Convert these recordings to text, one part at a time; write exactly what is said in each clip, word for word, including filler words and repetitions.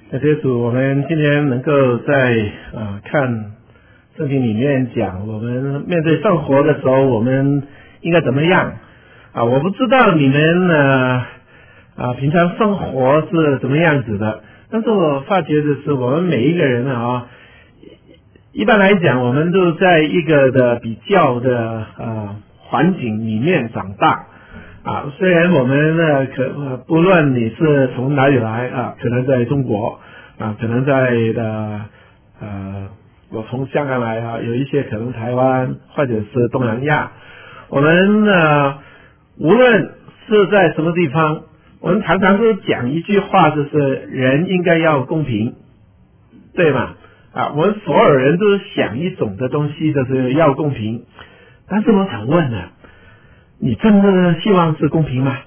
感谢主，我们今天能够在呃看圣经里面讲，我们面对生活的时候，我们应该怎么样啊？我不知道你们呢啊平常生活是怎么样子的，但是我发觉的是，我们每一个人啊，一般来讲，我们都在一个的比较的呃环境里面长大。啊，虽然我们呢，可、呃、不论你是从哪里来啊，可能在中国啊，可能在的呃，我从香港来啊，有一些可能台湾或者是东南亚，我们呢，无论是在什么地方，我们常常都讲一句话，就是人应该要公平，对吗？啊，我们所有人都想一种的东西，就是要公平，但是我想问呢？你真的希望是公平吗？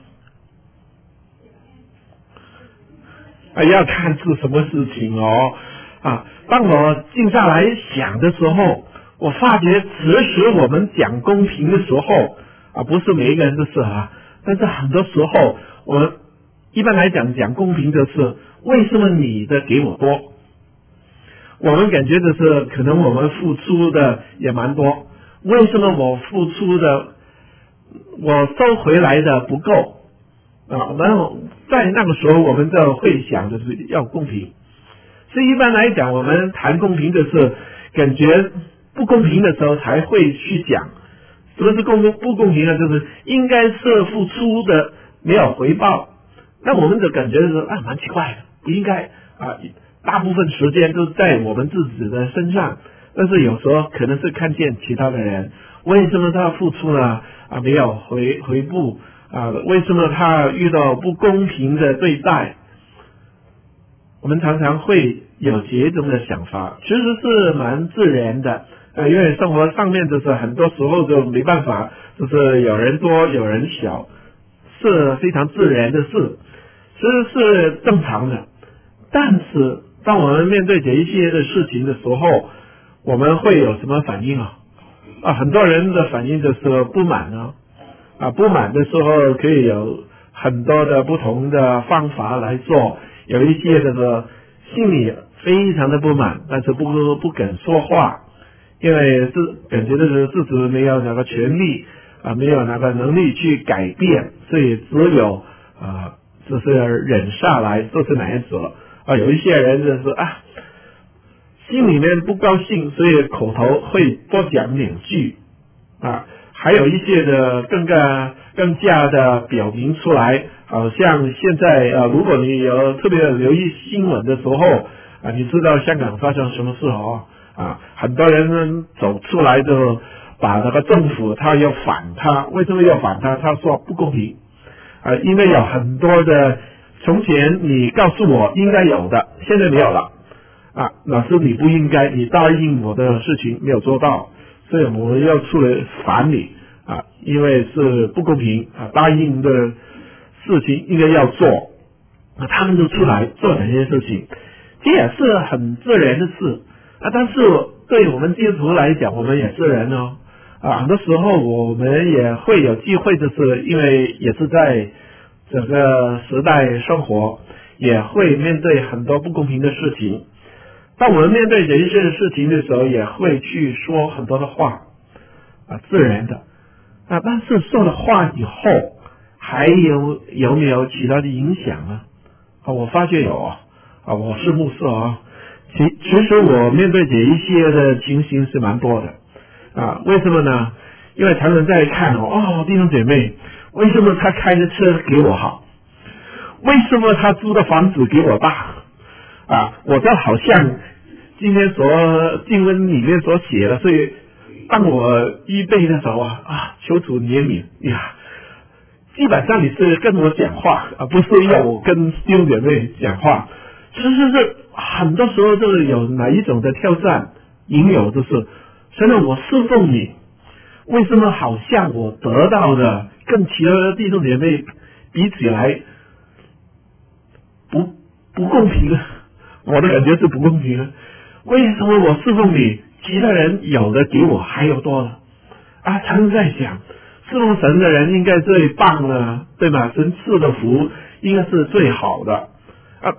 啊，要看是什么事情哦。啊，当我静下来想的时候，我发觉此时我们讲公平的时候，啊，不是每一个人都是啊，但是很多时候，我们一般来讲讲公平的是，为什么你的给我多？我们感觉的是，可能我们付出的也蛮多，为什么我付出的？我收回来的不够啊，然后在那个时候我们就会想的是要公平。所以一般来讲，我们谈公平的是感觉不公平的时候才会去讲。什么是公平不公平呢？就是应该是付出的没有回报，那我们的感觉是啊蛮奇怪的，不应该啊，大部分时间都在我们自己的身上，但是有时候可能是看见其他的人，为什么他付出了啊没有回回报啊？为什么他遇到不公平的对待？我们常常会有这种的想法，其实是蛮自然的，呃，因为生活上面就是很多时候就没办法，就是有人多有人少，是非常自然的事，其实是正常的。但是当我们面对这一些的事情的时候，我们会有什么反应啊？啊，很多人的反应就是不满啊，啊，不满的时候可以有很多的不同的方法来做，有一些这个心里非常的不满，但是不不敢说话，因为是感觉的是自己没有那个权利啊，没有那个能力去改变，所以只有啊，就是忍下来，就是那样子了啊。有一些人就是啊。心里面不高兴，所以口头会多讲两句啊，还有一些的更加更加的表明出来，好像现在啊，如果你有特别留意新闻的时候啊，你知道香港发生什么事哦啊，很多人走出来就把那个政府他要反他，为什么要反他？他说不公平啊，因为有很多的从前你告诉我应该有的，现在没有了。啊，那是你不应该，你答应我的事情没有做到，所以我们要出来反你啊，因为是不公平啊，答应的事情应该要做，啊，他们就出来做这些事情，这也是很自然的事啊。但是对我们基督徒来讲，我们也是人哦，啊，很多时候我们也会有机会，就是因为也是在整个时代生活，也会面对很多不公平的事情。当我们面对这一些事情的时候，也会去说很多的话啊，自然的啊。但是说了话以后，还有有没有其他的影响呢？啊，我发觉有啊，啊，我是牧师啊，其其实我面对这一些的情形是蛮多的啊。为什么呢？因为常常在看哦，哦，弟兄姐妹，为什么他开的车给我好？为什么他租的房子给我大？啊，我这好像今天所经文里面所写的，所以当我预备的时候啊，啊，求主怜悯呀，基本上你是跟我讲话，而不是要我跟弟兄姐妹讲话。其实是很多时候就是有哪一种的挑战，引有就是，虽然我侍奉你，为什么好像我得到的跟其他的弟兄姐妹比起来不不公平啊？我的感觉是不公平的，为什么我侍奉你，其他人有的给我还有多了啊？常常在想，侍奉神的人应该最棒了，对吗？神赐的福应该是最好的啊。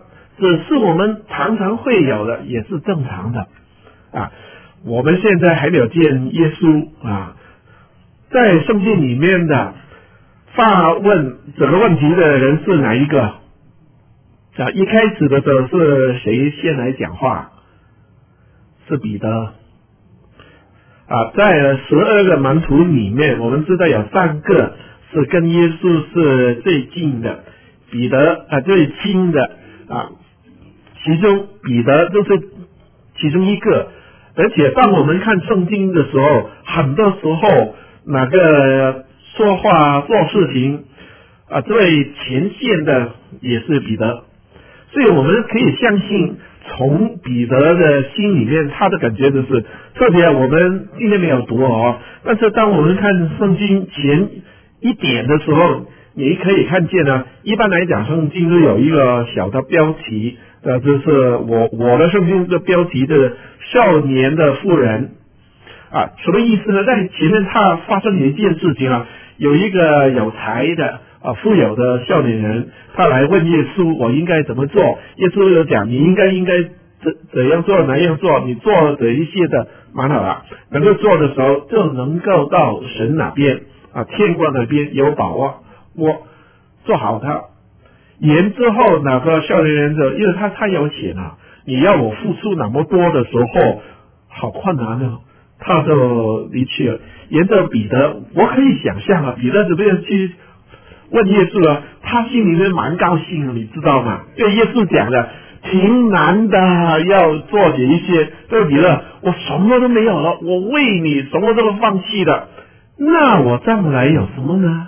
只是我们常常会有的，也是正常的啊。我们现在还没有见耶稣啊，在圣经里面的发问这个问题的人是哪一个啊？一开始的时候是谁先来讲话？是彼得啊。在十二个门徒里面，我们知道有三个是跟耶稣是最近的，彼得啊最亲的啊，其中彼得就是其中一个。而且当我们看圣经的时候，很多时候哪个说话做事情啊最前线的也是彼得，所以我们可以相信从彼得的心里面他的感觉就是，特别我们今天没有读哦，但是当我们看圣经前一点的时候，你可以看见呢，一般来讲圣经都有一个小的标题，呃，就是我我的圣经的标题的少年的妇人啊，什么意思呢？在前面他发生了一件事情啊，有一个有才的啊富有的少年人，他来问耶稣，我应该怎么做？耶稣有讲，你应该应该怎怎样做哪样做，你做的一些的蛮好了，能够做的时候就能够到神那边啊，天国那边有把握。我做好它，言之后那个少年人就因为他太有钱了，你要我付出那么多的时候，好困难呢，他就离去了。沿着彼得，我可以想象啊，彼得怎么样去问耶稣啊？他心里面蛮高兴的，你知道吗？因为耶稣讲的挺难的，要做这一些。对彼得，我什么都没有了，我为你什么都放弃了，那我将来有什么呢？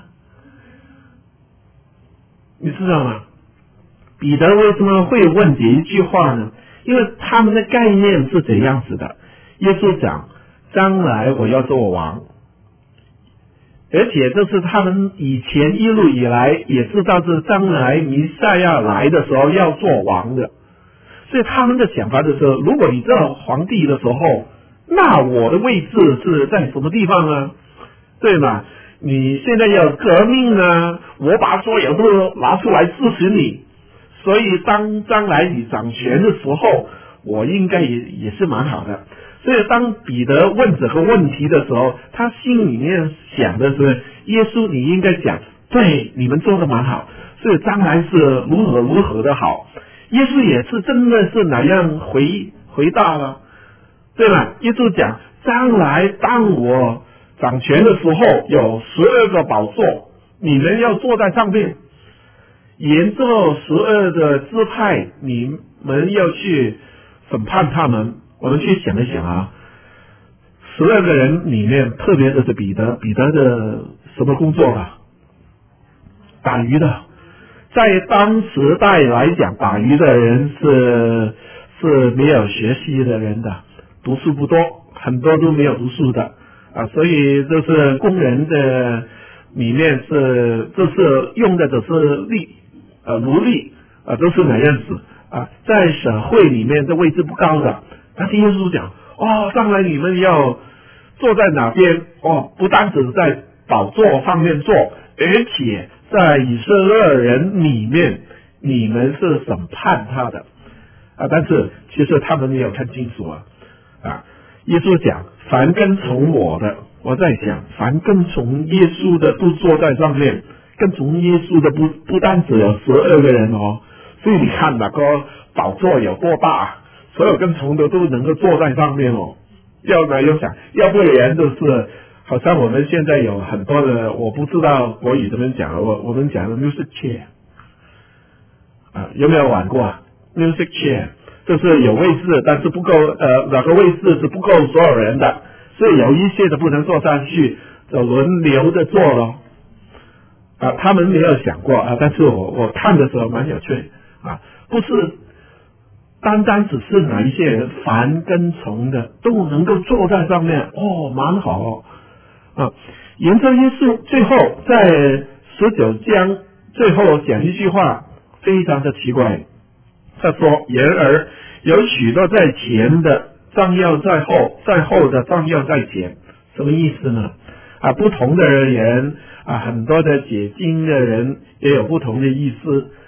你知道吗？彼得为什么会问这一句话呢？因为他们的概念是怎样子的？耶稣讲，将来我要做王，而且这是他们以前一路以来也知道是将来弥赛亚来的时候要做王的，所以他们的想法就是，如果你做皇帝的时候，那我的位置是在什么地方呢？对吗？你现在要革命呢，我把所有都拿出来支持你，所以当将来你掌权的时候，我应该也也是蛮好的。所以当彼得问这个问题的时候，他心里面想的是，耶稣你应该讲，对，你们做的蛮好，所以将来是如何如何的好。耶稣也是真的是哪样回回答了，对吧？耶稣讲，将来当我掌权的时候，有十二个宝座，你们要坐在上面，沿着十二个支派，你们要去审判他们。我们去想一想啊，十二个人里面，特别的是彼得，彼得的什么工作啊？打鱼的。在当时代来讲，打鱼的人是是没有学习的人的，读书不多，很多都没有读书的啊，所以这是工人的里面是，这是用的只是力呃奴隶啊，都是哪样子啊，在社会里面的位置不高的。但是耶稣讲，哦，将来你们要坐在哪边？哦，不单只在宝座上面坐，而且在以色列人里面，你们是审判他的啊。但是其实他们没有看清楚啊啊！耶稣讲，凡跟从我的，我在想，凡跟从耶稣的都坐在上面，跟从耶稣的不不单只有十二个人哦，所以你看那个宝座有多大？所有跟从的都能够坐在上面哦，要呢又想，要不然就是好像我们现在有很多的，我不知道国语怎么讲，我我们讲的 music chair 啊，有没有玩过啊 ？music chair 就是有位置，但是不够呃哪个位置是不够所有人的，所以有一些的不能坐上去，就轮流的坐咯。啊，他们没有想过啊，但是我我看的时候蛮有趣啊，不是。单单只是哪一些人凡跟从的都能够坐在上面，哦，蛮好哦啊！沿着耶稣最后在十九章最后讲一句话，非常的奇怪。他说：“然而有许多在前的，将要在后；在后的，将要在前。”什么意思呢？啊，不同的人啊，很多的解经的人也有不同的意思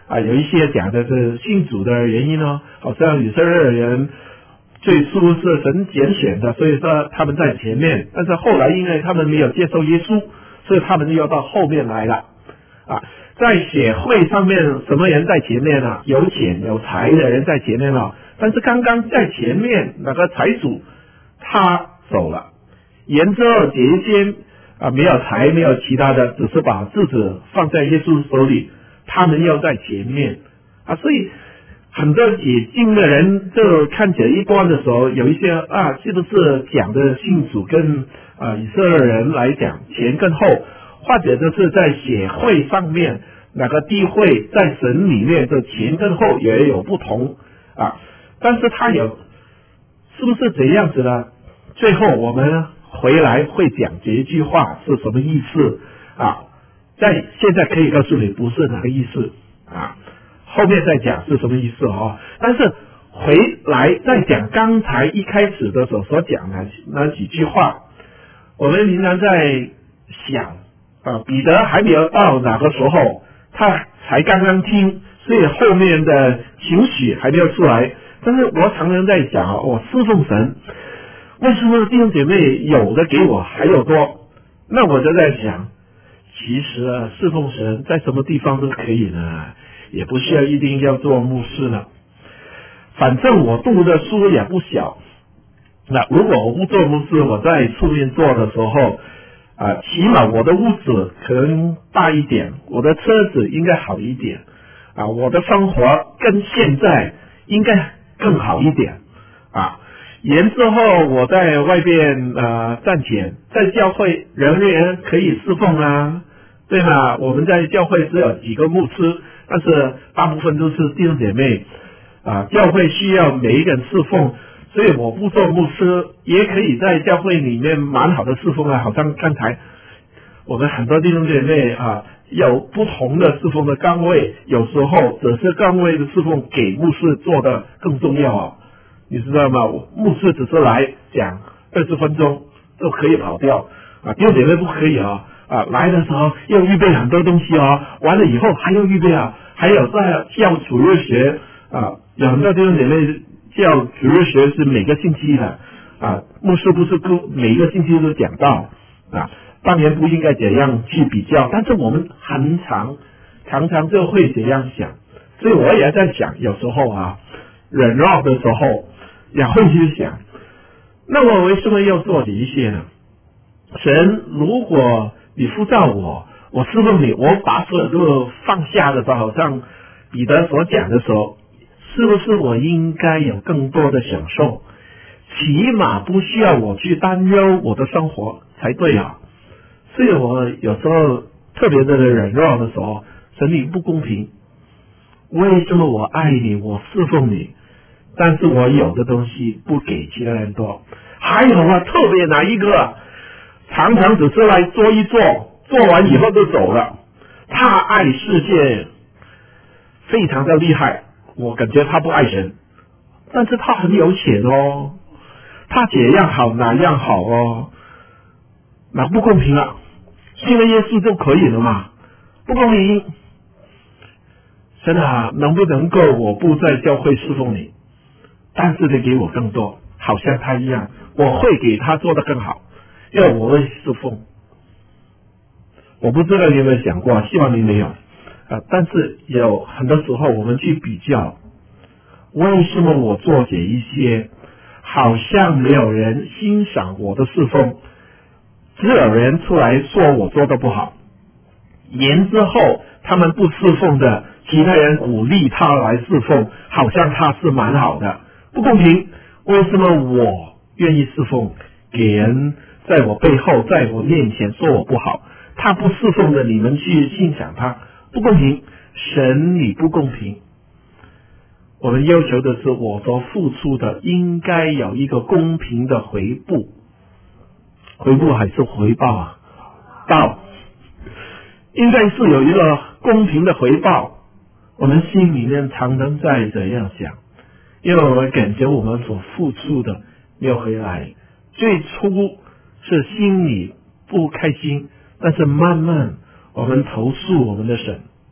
啊，有一些讲的是信主的原因哦，好像以色列人最初是神拣选的，所以说他们在前面，但是后来因为他们没有接受耶稣，所以他们又到后面来了。啊，在协会上面什么人在前面呢？有钱有财的人在前面了，但是刚刚在前面那个财主他走了，沿着节间啊没有财没有其他的，只是把自己放在耶稣手里，他们要在前面啊，所以很多解经的人就看起来一端的时候，有一些啊是不是讲的信主跟啊以色列人来讲前跟后，或者就是在协会上面哪个地会在神里面的前跟后也有不同啊，但是他有是不是这样子呢？最后我们回来会讲这一句话是什么意思啊？在现在可以告诉你不是哪个意思啊，后面再讲是什么意思哦。但是回来再讲刚才一开始的时候所讲的那几句话，我们仍然在想啊，彼得还没有到哪个时候，他才刚刚听，所以后面的情绪还没有出来。但是我常常在想啊，我侍奉神，为什么弟兄姐妹有的给我还有多？那我就在想，其实啊，侍奉神在什么地方都可以呢，也不需要一定要做牧师了。反正我读的书也不小，那如果我不做牧师，我在出面做的时候啊，起码我的屋子可能大一点，我的车子应该好一点啊，我的生活跟现在应该更好一点啊。然之后我在外边呃赚钱，在教会人员可以侍奉啊，对吗？我们在教会只有几个牧师，但是大部分都是弟兄姐妹啊，教会需要每一个人侍奉，所以我不做牧师也可以在教会里面蛮好的侍奉啊。好像刚才我们很多弟兄姐妹啊，有不同的侍奉的岗位，有时候这些岗位的侍奉给牧师做的更重要啊，你知道吗？牧师只是来讲二十分钟就可以跑掉啊，弟兄姐妹不可以啊啊，来的时候要预备很多东西啊，完了以后还要预备啊，还有在教主日学啊，有很多弟兄姐妹教主日学是每个星期的啊，牧师不是每个星期都讲到啊，当然不应该这样去比较，但是我们很常常常就会这样想，所以我也在想，有时候啊忍让的时候也会去想，那我为什么要做这一些呢？神，如果你呼召我，我侍奉你，我把所有都放下的时候，好像彼得所讲的时候，是不是我应该有更多的享受？起码不需要我去担忧我的生活才对啊。所以我有时候特别的忍让的时候，神你不公平，为什么我爱你，我侍奉你，但是我有的东西不给其他人多？还有啊，特别哪一个常常只是来做一做，做完以后就走了，他爱世界非常的厉害，我感觉他不爱神，但是他很有钱哦，他这样好那样好哦，那不公平啊，信了耶稣就可以了嘛，不公平。神啊，能不能够我不在教会侍奉你，但是得给我更多，好像他一样，我会给他做得更好，因为我会侍奉。我不知道你有没有想过，希望你没有啊，但是有很多时候我们去比较，为什么我做这一些好像没有人欣赏我的侍奉，只有人出来说我做的不好，年之后他们不侍奉的，其他人鼓励他来侍奉，好像他是蛮好的，不公平。为什么我愿意侍奉，给人在我背后在我面前说我不好，他不侍奉的你们去欣赏他，不公平。神你不公平，我们要求的是我所付出的应该有一个公平的回报，回报还是回报啊？报应该是有一个公平的回报。我们心里面常常在这样想，因为我们感觉我们所付出的没有回来，最初是心里不开心，但是慢慢我们投诉我们的神，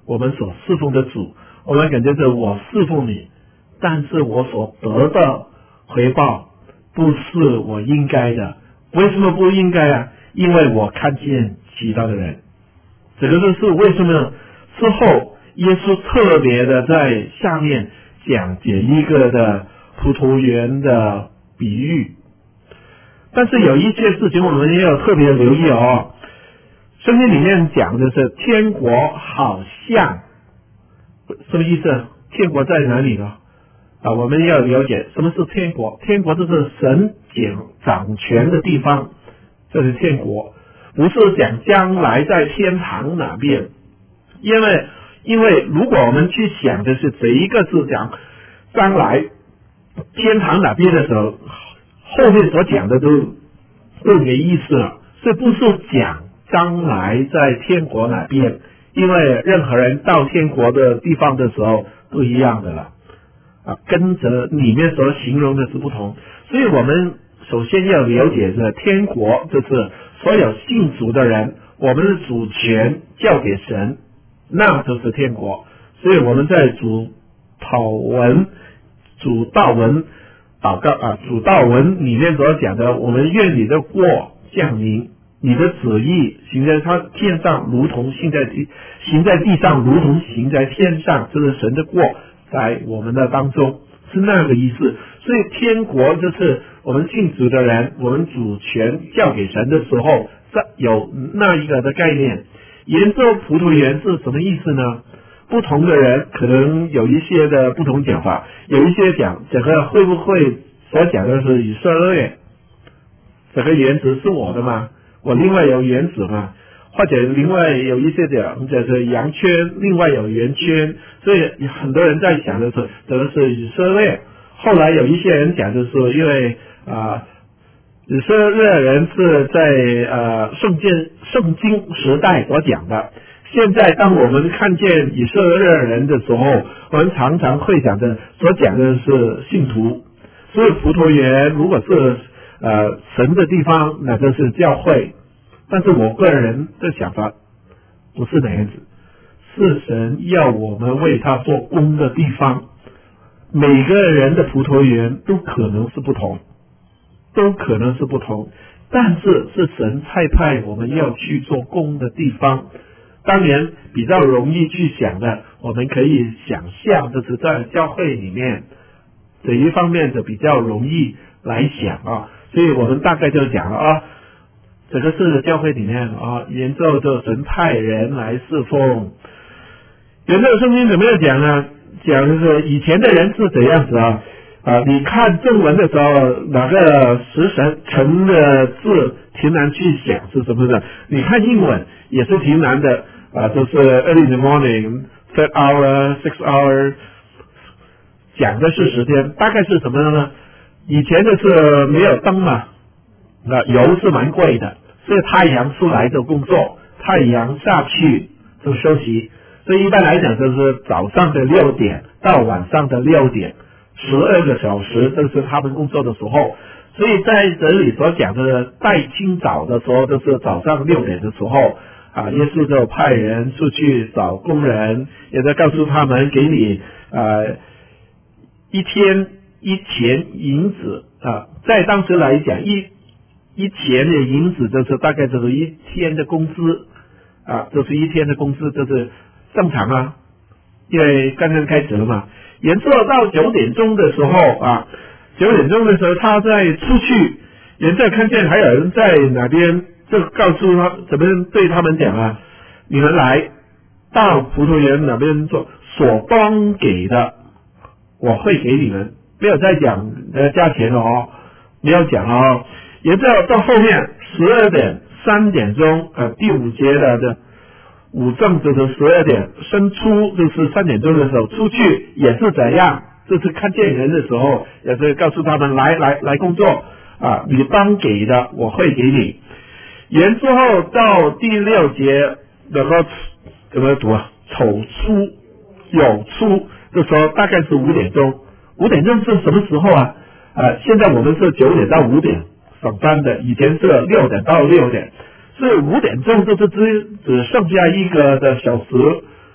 我们所侍奉的主，我们感觉着我侍奉你，但是我所得的回报不是我应该的。为什么不应该啊？因为我看见其他的人。这个就是为什么之后耶稣特别的在下面讲解一个的葡萄园的比喻。但是有一些事情我们也有特别留意哦。圣经里面讲的是天国好像，什么意思？天国在哪里呢？啊，我们要了解什么是天国。天国就是神掌权的地方，这是天国，不是讲将来在天堂哪边。因为因为如果我们去想的是这一个是讲将来天堂哪边的时候，后面所讲的都都没意思了。这不是讲将来在天国哪边，因为任何人到天国的地方的时候都一样的了啊，跟着里面所形容的是不同。所以我们首先要了解这天国，就是所有信主的人，我们的主权交给神，那就是天国。所以我们在主祷文、主祷文祷告啊，主祷文里面所讲的，我们愿你的国降临，你的旨意行在他天上，如同行在地，行在地上，如同行在天上。这是神的国在我们的当中，是那个意思。所以天国就是我们信主的人，我们主权交给神的时候，有那一个的概念。研究葡萄园是什么意思呢？不同的人可能有一些的不同讲法，有一些讲整个会不会所讲的是以色列，整个园子是我的嘛，我另外有园子嘛，或者另外有一些讲就是羊圈，另外有圆圈，所以很多人在想的是这个是以色列。后来有一些人讲的是因为啊、呃，以色列人是在呃圣经圣经时代所讲的。现在当我们看见以色列人的时候，我们常常会讲的所讲的是信徒。所以葡萄园如果是呃神的地方，那就是教会。但是我个人的想法不是那样子，是神要我们为他做工的地方。每个人的葡萄园都可能是不同，都可能是不同，但是是神差派我们要去做工的地方。当然比较容易去想的，我们可以想象的是在教会里面这一方面的比较容易来想啊，所以我们大概就讲了啊，这个是教会里面啊，研究就神派人来侍奉。有没有圣经怎么样讲呢？讲的是以前的人是怎样子啊？啊，你看正文的时候，哪个时辰成的字挺难去想是什么的？你看英文也是挺难的啊，就是 early in the morning, third hour, six hour， 讲的是时间，大概是什么呢？以前的是没有灯嘛，那油是蛮贵的，所以太阳出来就工作，太阳下去就休息。所以一般来讲就是早上的六点到晚上的六点，十二个小时，这是他们工作的时候。所以在这里所讲的带清早的时候，就是早上六点的时候啊，耶稣就派人出去找工人，也在告诉他们给你呃一天一钱银子啊，在当时来讲一一钱的银子就是大概就是一天的工资啊，就是一天的工资，就是正常啊，因为刚刚开始了嘛。演奏到九点钟的时候啊，九点钟的时候他再出去，也在看见还有人在哪边，就告诉他怎么对他们讲啊，你们来到葡萄园哪边做所当给的，我会给你们，没有再讲呃价钱了哦，没有讲哦。也到到后面十二点三点钟呃第五节的的午正就是十二点，申出就是三点钟的时候出去也是怎样，就是看见人的时候也是告诉他们来来来工作啊，你当给的我会给你。然之后到第六节那个怎么读啊？丑出有出的时候大概是五点钟，五点钟是什么时候啊？呃，现在我们是九点到五点上班的，以前是六点到六点。所以五点钟就是只只剩下一个的小时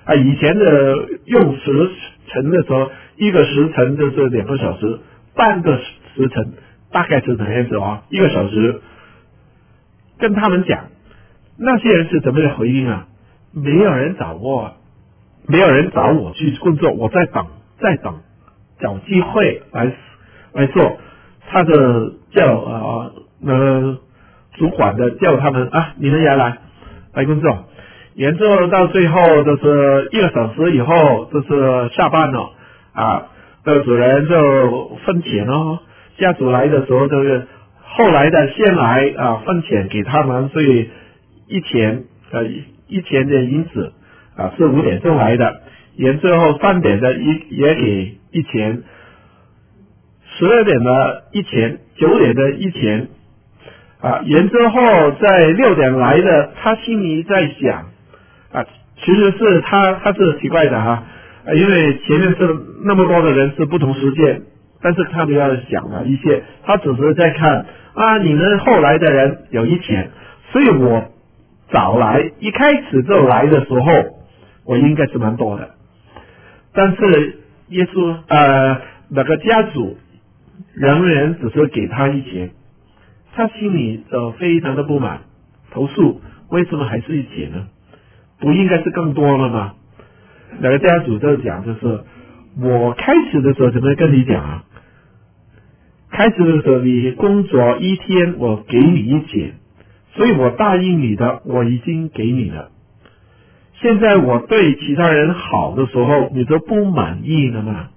啊，以前的用时辰的时候，一个时辰就是两个小时，半个时辰大概是怎么样子啊？一个小时。跟他们讲，那些人是怎么样回应啊？没有人找我，没有人找我去工作，我在等，在等，找机会来来做。他的叫啊呃主管的叫他们啊，你们也来来工作。研究到最后就是一个小时以后，就是下班了啊，这主人就分钱哦。家属来的时候，这个后来的先来啊分钱给他们，所以一钱呃一钱的银子啊是五点钟来的，研最后三点的一也给一钱，十二点的一钱，九点的一钱啊，研之后在六点来的，他心里在想。啊，其实是他他是奇怪的哈、啊，因为前面是那么多的人是不同时间，但是他们要想了一些，他只是在看啊，你们后来的人有一钱，所以我早来一开始就来的时候，我应该是蛮多的，但是耶稣呃那个家主仍然只是给他一钱，他心里就非常的不满，投诉为什么还是一钱呢？不应该是更多了吗？那个家主就讲，就是我开始的时候怎么跟你讲啊？开始的时候你工作一天，我给你一钱，所以我答应你的，我已经给你了。现在我对其他人好的时候，你就不满意了吗？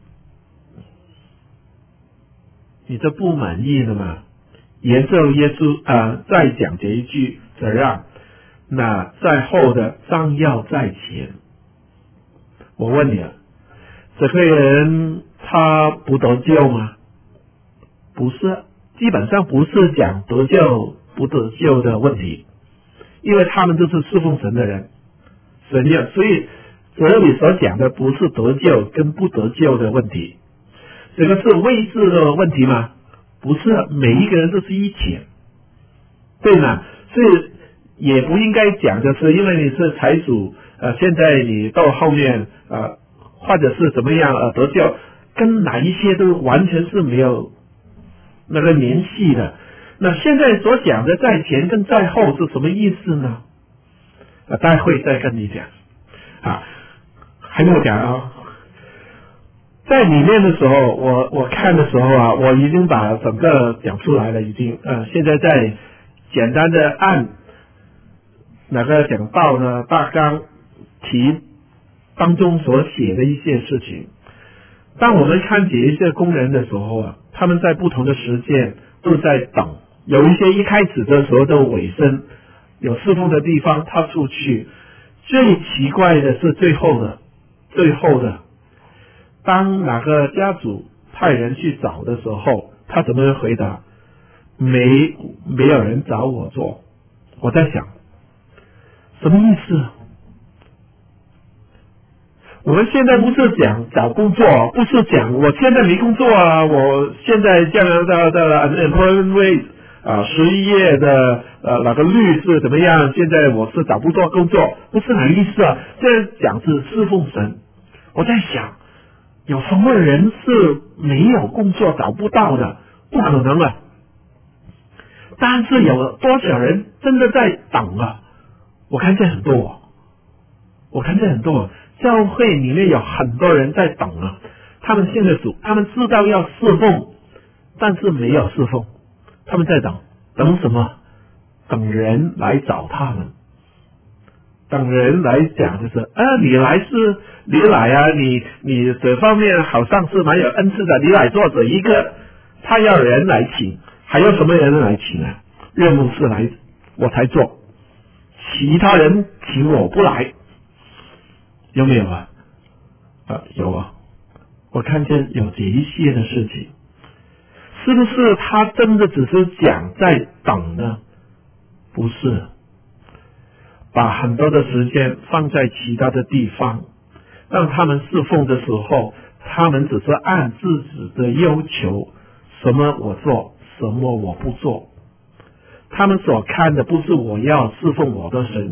你就不满意了吗？沿着耶稣啊、呃，再讲这一句，怎样？那在后的将要在前。我问你啊，这个人他不得救吗？不是，基本上不是讲得救不得救的问题，因为他们都是侍奉神的人，神要，所以这里所讲的不是得救跟不得救的问题，这个是位置的问题吗？不是，每一个人都是一起，对吗？所以也不应该讲的是，因为你是财主，呃，现在你到后面呃，或者是怎么样呃得救，跟哪一些都完全是没有那个联系的。那现在所讲的在前跟在后是什么意思呢？啊，待会再跟你讲啊，还没有讲啊。在里面的时候，我我看的时候啊，我已经把整个讲出来了，已经呃，现在在简单的按哪个讲到呢大纲题当中所写的一些事情。当我们看见一些工人的时候啊，他们在不同的时间都在等，有一些一开始的时候都尾声，有侍奉的地方他出去。最奇怪的是最后的，最后的，当哪个家主派人去找的时候，他怎么回答？没没有人找我做。我在想，什么意思？我们现在不是讲找工作，不是讲我现在没工作啊，我现在加拿大的 unemployment rate 啊，失业的呃哪个率是怎么样？现在我是找不到工作，不是那个意思啊。现在讲是侍奉神。我在想，有什么人是没有工作找不到的？不可能啊。但是有多少人真的在等啊？我看见很多，我看见很多。教会里面有很多人在等啊，他们信了主，他们知道要侍奉，但是没有侍奉，他们在等，等什么？等人来找他们，等人来讲就是啊，你来是你来啊，你你这方面好像是蛮有恩赐的，你来做这一个，他要人来请，还有什么人来请啊？任务是来我才做，其他人请我不来。有没有啊？啊，有啊，我看见有这一些的事情，是不是他真的只是讲在等呢？不是，把很多的时间放在其他的地方，让他们侍奉的时候，他们只是按自己的要求，什么我做，什么我不做。他们所看的不是我要侍奉我的神，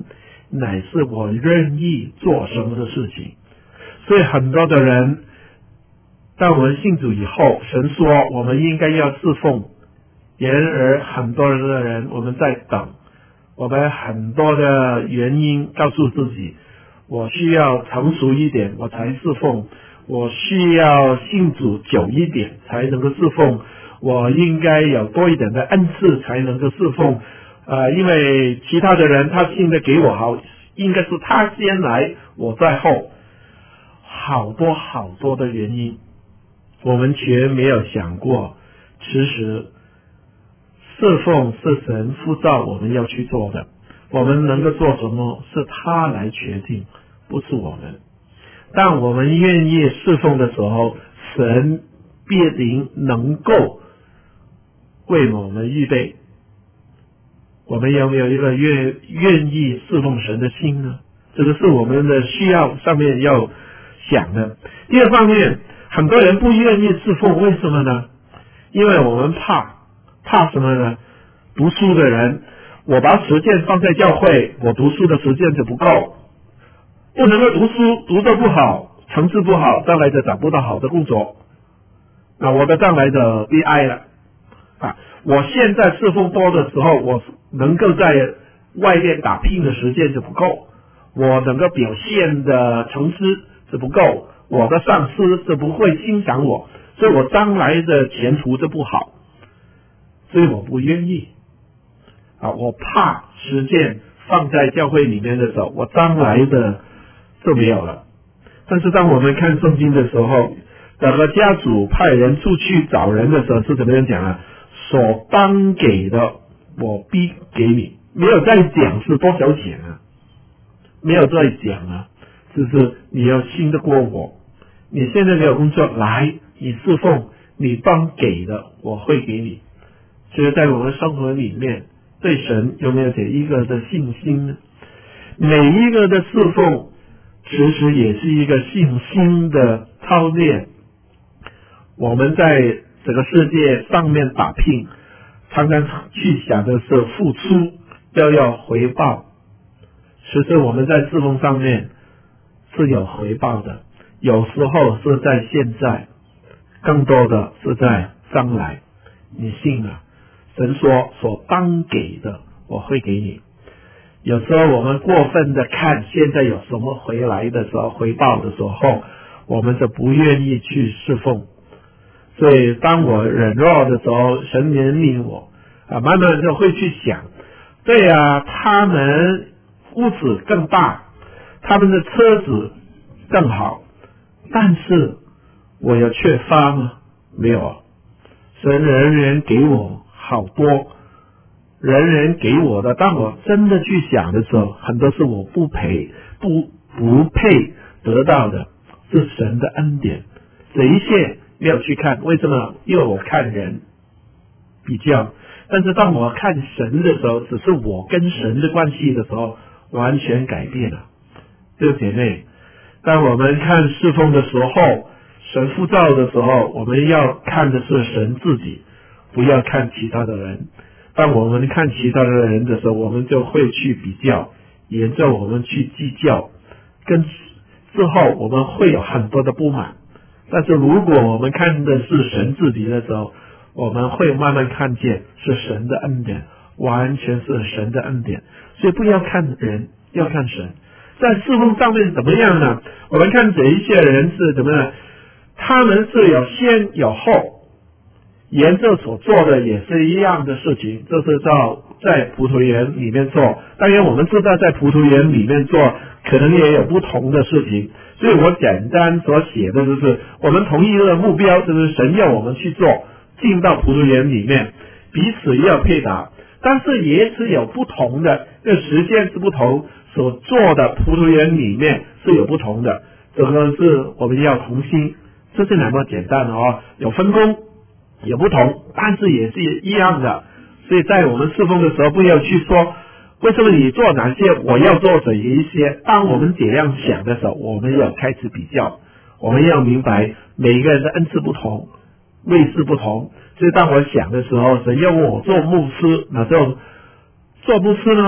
乃是我愿意做什么的事情。所以很多的人，当我们信主以后，神说我们应该要侍奉，然而很多人的人我们在等，我们很多的原因告诉自己，我需要成熟一点我才侍奉，我需要信主久一点才能够侍奉，我应该有多一点的恩赐才能够侍奉，呃，因为其他的人他信的给我好，应该是他先来，我在后，好多好多的原因，我们全没有想过，其实侍奉是神呼召我们要去做的，我们能够做什么是他来决定，不是我们。当我们愿意侍奉的时候，神必定能够为我们预备。我们有没有一个愿愿意侍奉神的心呢？这个是我们的需要上面要想的。第二方面，很多人不愿意侍奉，为什么呢？因为我们怕怕什么呢？读书的人，我把时间放在教会，我读书的时间就不够，不能够读书，读得不好，成绩不好，将来就找不到好的工作，那我的将来就悲哀了啊！我现在侍奉多的时候，我能够在外面打拼的时间就不够，我能够表现的成绩是不够，我的上司是不会欣赏我，所以我将来的前途就不好，所以我不愿意啊！我怕时间放在教会里面的时候，我将来的就没有了。但是当我们看圣经的时候，整个家主派人出去找人的时候是怎么样讲啊？所当给的我必给你，没有再讲是多少钱啊，没有再讲啊，就是你要信得过我，你现在没有工作，来你侍奉，你当给的我会给你。所以在我们生活里面，对神有没有这一个的信心呢？每一个的侍奉其实也是一个信心的操练。我们在这个世界上面打拼，常常去想的是付出要要回报，其实我们在侍奉上面是有回报的，有时候是在现在，更多的是在将来。你信啊？神说所当给的我会给你。有时候我们过分的看现在有什么回来的时候，回报的时候，我们就不愿意去侍奉。所以当我软弱的时候，神怜悯我啊，慢慢就会去想，对啊，他们屋子更大，他们的车子更好，但是我有缺乏吗？没有啊。神人人给我好多，人人给我的，当我真的去想的时候，很多是我不配不不配得到的，是神的恩典。这一切没有去看，为什么？因为我看人比较，但是当我看神的时候，只是我跟神的关系的时候，完全改变了。弟兄姐妹，当我们看侍奉的时候，神呼召的时候，我们要看的是神自己，不要看其他的人。当我们看其他的人的时候，我们就会去比较，沿着我们去计较，跟之后我们会有很多的不满。但是如果我们看的是神自己的时候，我们会慢慢看见是神的恩典，完全是神的恩典。所以不要看人，要看神。在侍奉上面怎么样呢？我们看这一些人是怎么样？他们是有先有后，沿着所做的也是一样的事情，这是照在葡萄园里面做。当然我们知道在葡萄园里面做可能也有不同的事情，所以我简单所写的就是我们同一个目标，就是神要我们去做，进到葡萄园里面，彼此要配搭，但是也是有不同的，这个时间是不同，所做的葡萄园里面是有不同的，这个是我们要同心，这是那么简单的哦，有分工有不同，但是也是一样的。所以在我们侍奉的时候，不要去说为什么你做哪些，我要做这一些。当我们这样想的时候，我们要开始比较，我们要明白每一个人的恩赐不同，位置不同。所以当我想的时候，神要我做牧师，那就做牧师呢，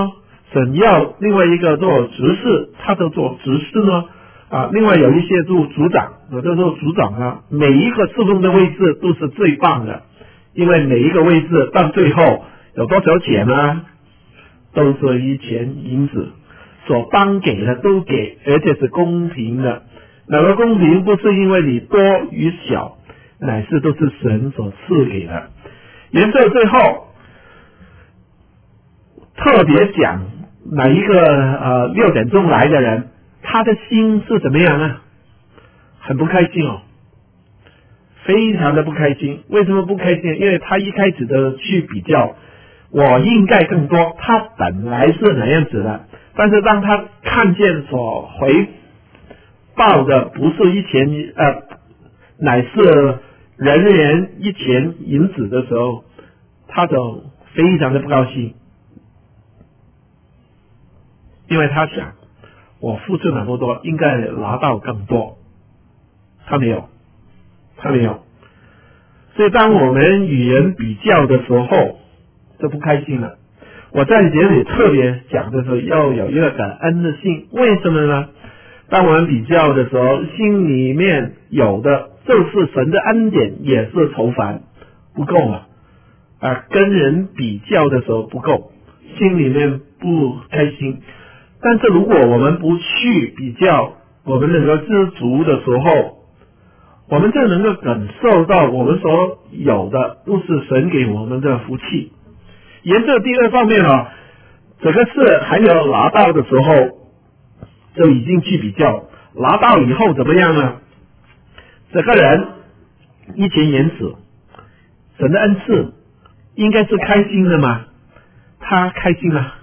神要另外一个做执事，他就做执事呢啊，另外有一些做组长，有的做组长啊，每一个侍奉的位置都是最棒的，因为每一个位置到最后有多少钱呢？都是一钱银子，所颁给的都给，而且是公平的。那个公平不是因为你多与小，乃是都是神所赐给的。沿着最后特别讲哪一个呃六点钟来的人，他的心是怎么样呢？很不开心哦，非常的不开心。为什么不开心？因为他一开始的去比较，我应该更多，他本来是哪样子的，但是当他看见所回报的不是一钱呃，乃是人人一钱银子的时候，他就非常的不高兴，因为他想我付出那么多，应该拿到更多，他没有，他没有。所以当我们与人比较的时候，就不开心了。我在这里特别讲的时候，要有一个感恩的心。为什么呢？当我们比较的时候，心里面有的就是神的恩典，也是愁烦，不够啊！啊，跟人比较的时候不够，心里面不开心。但是如果我们不去比较，我们能够知足的时候，我们就能够感受到我们所有的都是神给我们的福气。沿着第二方面啊，这个是还没有拿到的时候就已经去比较，拿到以后怎么样呢？这个人一钱言辞，神的恩赐应该是开心的吗？他开心吗？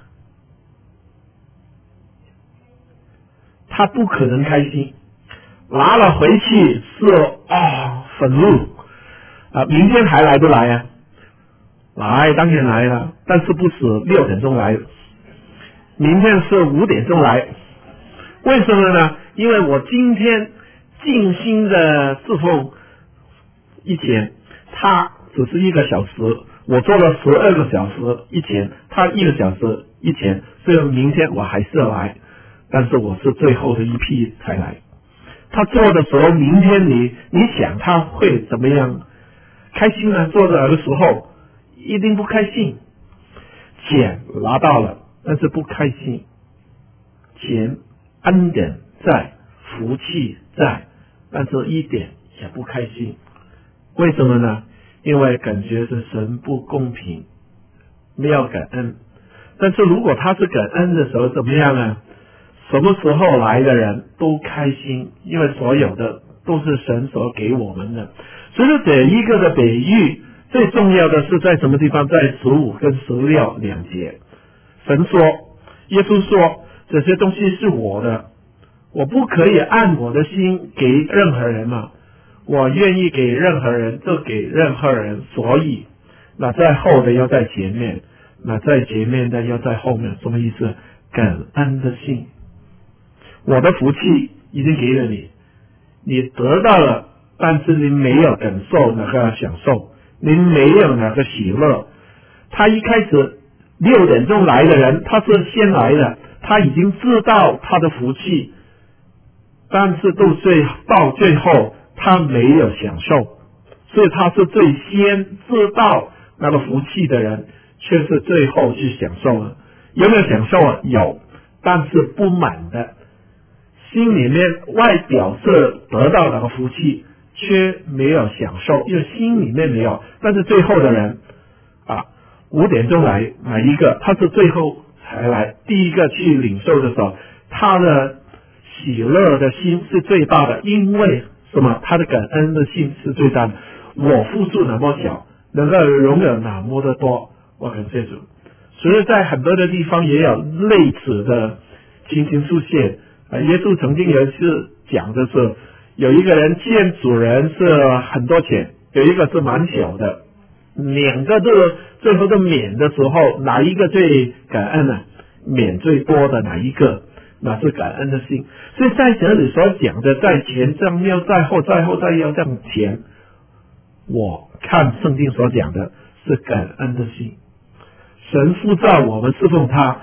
他不可能开心，拿了回去是啊愤怒啊，明天还来不来啊？来，当然来了，但是不是六点钟来，明天是五点钟来。为什么呢？因为我今天尽心的侍奉一天，他只是一个小时，我做了十二个小时一天，他一个小时一天，所以明天我还是要来，但是我是最后的一批才来。他做的时候，明天你你想他会怎么样？开心呢？做的时候一定不开心。钱拿到了，但是不开心。钱恩典在，福气在，但是一点也不开心。为什么呢？因为感觉是神不公平，没有感恩。但是如果他是感恩的时候怎么样呢？什么时候来的人都开心，因为所有的都是神所给我们的。所以这一个的比喻最重要的是在什么地方？在十五跟十六两节。神说，耶稣说，这些东西是我的，我不可以按我的心给任何人嘛，我愿意给任何人就给任何人。所以那在后的要在前面，那在前面的要在后面。什么意思？感恩的心。我的福气已经给了你，你得到了，但是你没有感受那个享受，你没有那个喜乐。他一开始六点钟来的人，他是先来的，他已经知道他的福气，但是到最到最后他没有享受，所以他是最先知道那个福气的人，却是最后去享受了。有没有享受啊？有，但是不满的。心里面外表是得到那个福气，却没有享受，因为心里面没有。但是最后的人啊，五点钟来哪一个？他是最后才来，第一个去领受的时候，他的喜乐的心是最大的，因为什么？他的感恩的心是最大的。我付出那么小，能够拥有那么的多，我感谢主。所以在很多的地方也有类似的情形出现。耶稣曾经有一次讲的是，有一个人欠主人是很多钱，有一个是蛮小的，两个都最后都免的时候，哪一个最感恩呢？免最多的哪一个？那是感恩的心。所以在这里所讲的，在前正要在后，在后再要向前，我看圣经所讲的是感恩的心。神呼召我们侍奉他，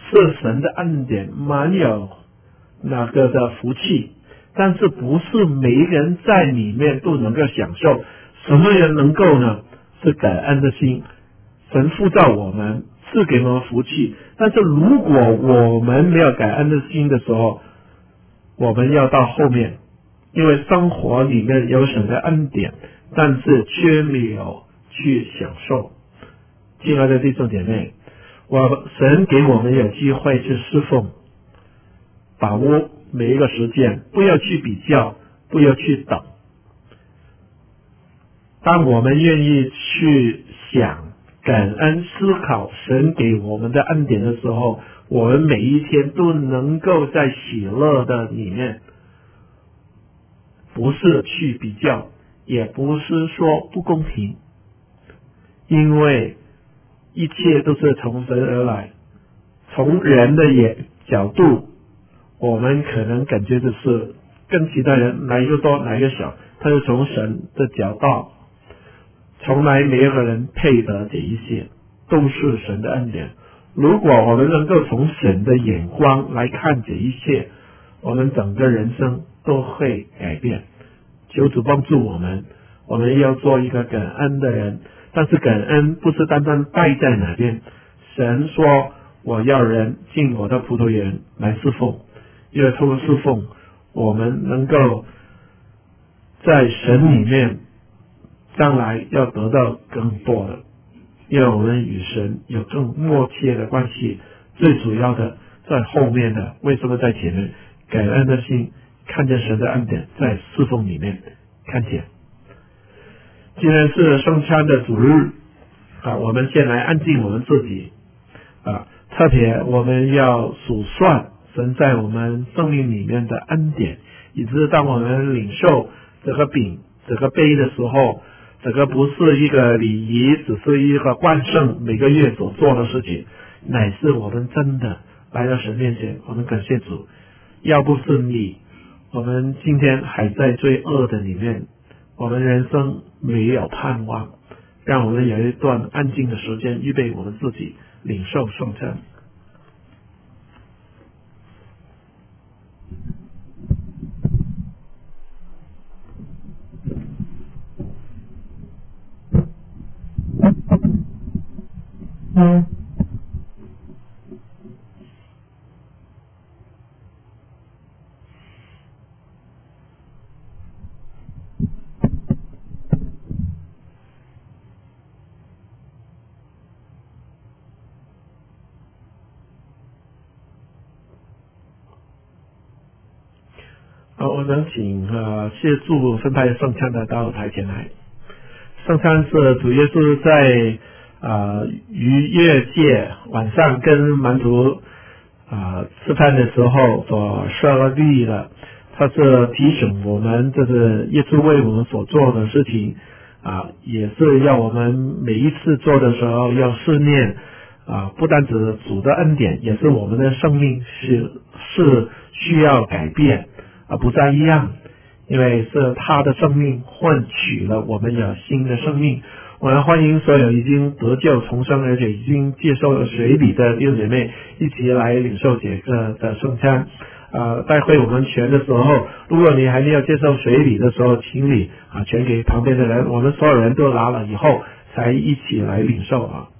是神的恩典，蛮有那个的福气，但是不是每一个人在里面都能够享受。什么人能够呢？是感恩的心，神塑造我们，赐给我们福气。但是如果我们没有感恩的心的时候，我们要到后面，因为生活里面有神的恩典，但是却没有去享受。亲爱的弟兄姐妹，我神给我们有机会去侍奉，把握每一个时间，不要去比较，不要去等。当我们愿意去想、感恩、思考神给我们的恩典的时候，我们每一天都能够在喜乐的里面，不是去比较，也不是说不公平，因为一切都是从神而来。从人的眼角度，我们可能感觉的是跟其他人哪一个多哪一个小，但是从神的角度，从来没有人配得这一些，都是神的恩典。如果我们能够从神的眼光来看这一切，我们整个人生都会改变。求主帮助我们，我们要做一个感恩的人。但是感恩不是单单待在那边，神说我要人进我的葡萄园来侍奉，因为通过侍奉，我们能够在神里面将来要得到更多的，因为我们与神有更默契的关系。最主要的在后面的，为什么在前面？感恩的心，看见神的恩典，在侍奉里面看见。今天是圣餐的主日啊，我们先来安静我们自己啊，特别我们要数算神在我们生命里面的恩典，以致当我们领受这个饼、这个杯的时候，这个不是一个礼仪，只是一个惯圣每个月所做的事情，乃是我们真的来到神面前，我们感谢主。要不是你，我们今天还在罪恶的里面，我们人生没有盼望。让我们有一段安静的时间，预备我们自己领受圣餐。嗯。好，我们请呃协助分派圣餐的到台前来。圣餐是主耶稣在啊逾越节晚上跟门徒啊吃饭的时候所设立的，它是提醒我们这是耶稣为我们所做的事情啊，也是要我们每一次做的时候要思念啊，不单指主的恩典，也是我们的生命是是需要改变。而不再一样，因为是他的生命换取了我们有新的生命。我们欢迎所有已经得救重生而且已经接受了水礼的弟兄姐妹一起来领受这个的圣餐。呃，待会我们全的时候，如果你还没有接受水礼的时候，请你啊全给旁边的人，我们所有人都拿了以后才一起来领受啊。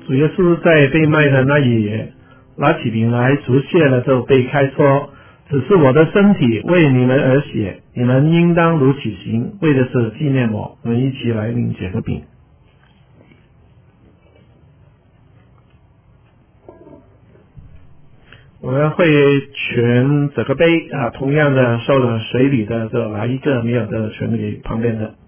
主耶稣在被卖的那一夜，拿起饼来，祝谢了就杯开说：“只是我的身体为你们而血，你们应当如此行，为的是纪念我。”我们一起来领这个饼。我们会全这个杯啊，同样的受了水礼的就拿一个，没有的全给旁边的。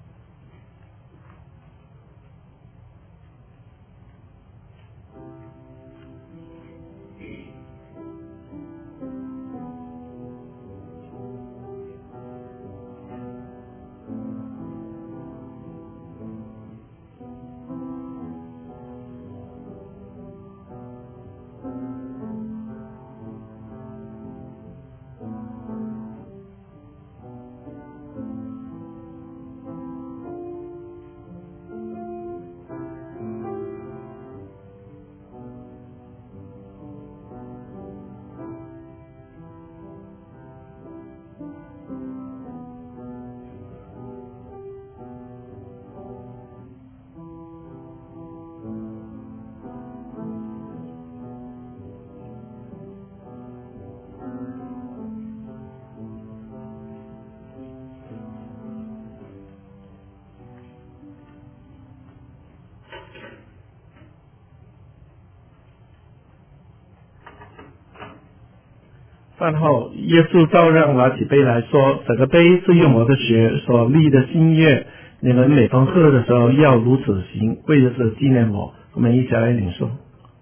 饭后，耶稣照样拿起杯来说：“这个杯是用我的血所立的新约，你们每逢喝的时候要如此行，为的是纪念我。”我们一起来领受。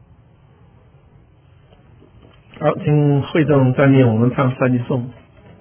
好，请会众站立，我们唱三一颂。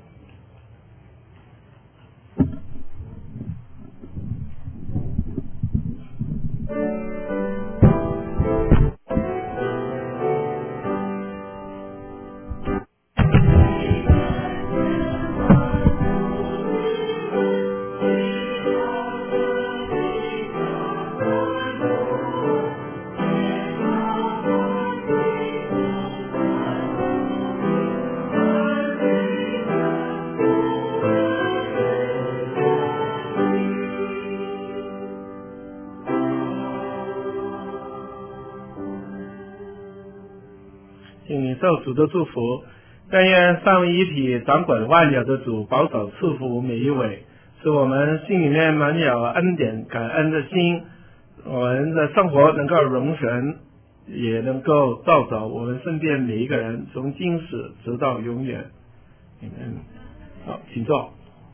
请领受主的祝福，但愿上一体掌管万有的主保守赐福每一位，使我们心里面满有恩典感恩的心，我们的生活能够容神，也能够照走我们身边每一个人，从今时直到永远。嗯，好，请坐。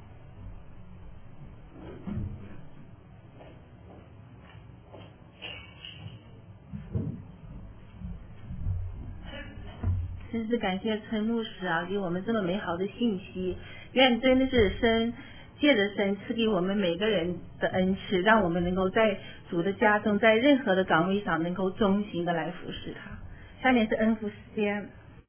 真是感谢陈牧师啊，给我们这么美好的信息。愿真的是神借着神赐给我们每个人的恩赐，让我们能够在主的家中，在任何的岗位上能够忠心的来服侍他。下面是恩福时间。